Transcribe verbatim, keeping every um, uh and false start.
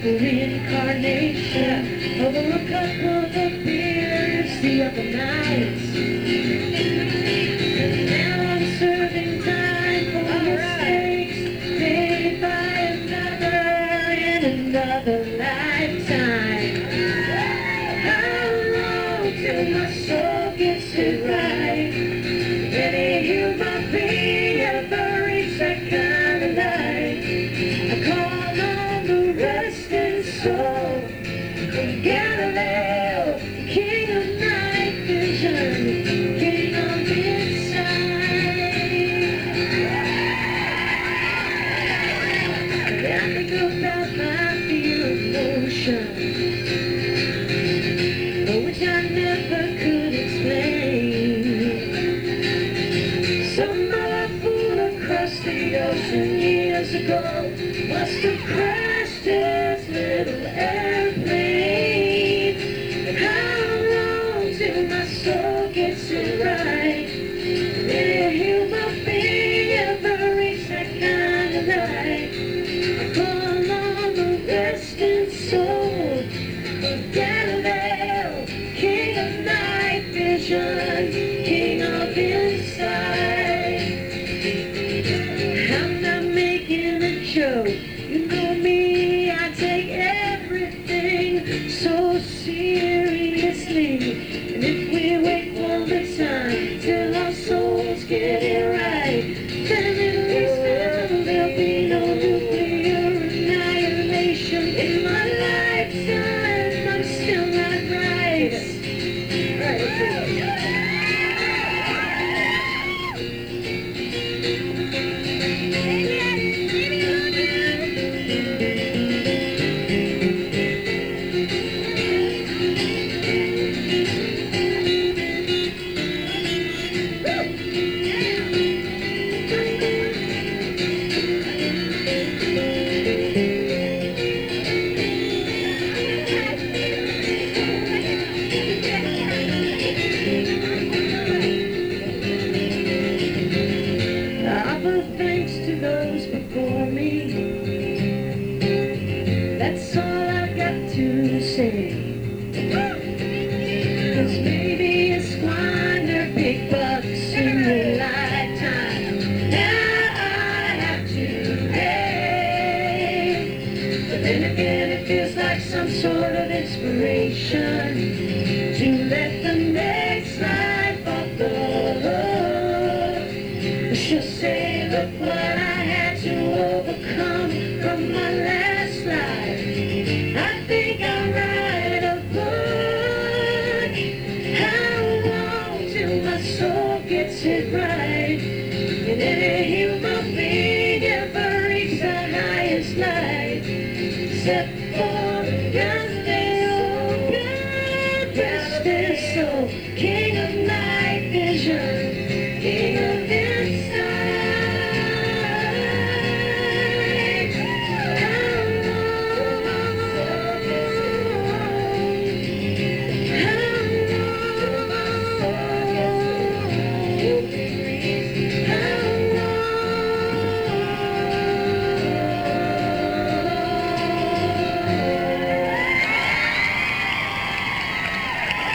reincarnation over a couple of beers the other night. And now I'm serving time for mistakes made by another in another lifetime. How long till my soul gets it right? Any human being ever reach that kind of light? I call on the resting soul from Galileo, king of night vision, king of insight. And I think about my fear of motion, which I never could explain. Some fool across the ocean years ago must have crashed his little airplane. And how long till my soul gets it right? Did a human being ever reach that kind of light? I call on the resting soul of Galileo, king of night vision, king of insight. I'm not making a joke, you know me, I take everything so seriously. And if we wait one more time till our souls get it right, then at least there'll be no nuclear annihilation in my lifetime. I'm still not right. Right. Thanks to those before me. That's all I've got to say. 'Cause maybe you squander big bucks in your lifetime. Now I have to pay. But then again, it feels like some sort of inspiration to let the next life off the hook. She'll say, look what I had to overcome from my last life. I think I'll write a book. How long till my soul gets it right? And any human being ever reach the highest light? Except